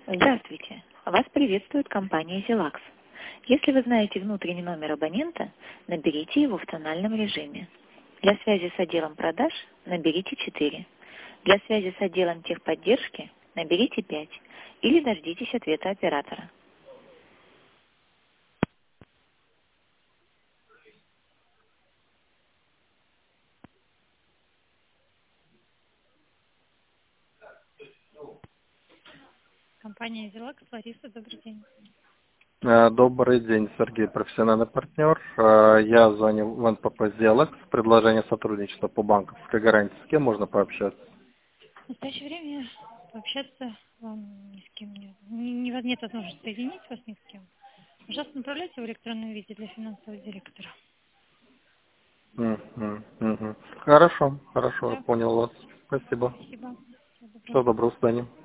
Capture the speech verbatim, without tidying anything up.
Здравствуйте. Вас приветствует компания «Зелакс». Если вы знаете внутренний номер абонента, наберите его в тональном режиме. Для связи с отделом продаж наберите четыре. Для связи с отделом техподдержки наберите пять. Или дождитесь ответа оператора. Компания «Зелакс», Лариса, добрый день. Э, Добрый день, Сергей, профессиональный партнер. Э, Я звоню в эн пэ пэ «Зелакс». Предложение сотрудничества по банковской гарантии. С кем можно пообщаться? В настоящее время пообщаться вам ни с кем нет. Не- не- Нет возможности соединить вас ни с кем. Пожалуйста, направляйте в электронном виде для финансового директора. Мгм, мгм. Хорошо, хорошо, я Да, понял вас. Спасибо. спасибо. Всего доброго. Всего доброго, до свидания.